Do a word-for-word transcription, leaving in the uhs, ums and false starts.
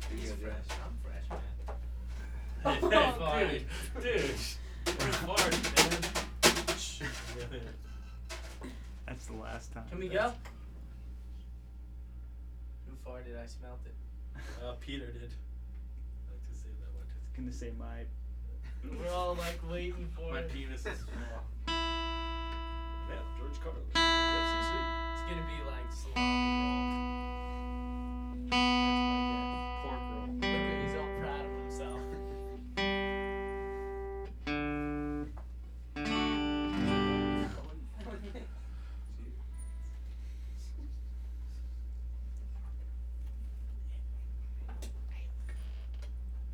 He's fresh. I'm fresh, man. Oh, dude, dude, you're fart, man. That's the last time. Can we go? Who farted? I smelt it. Uh, Peter did. I like to say that one. I was gonna say my. We're all like waiting for My it. penis is small. Man, George Carlin.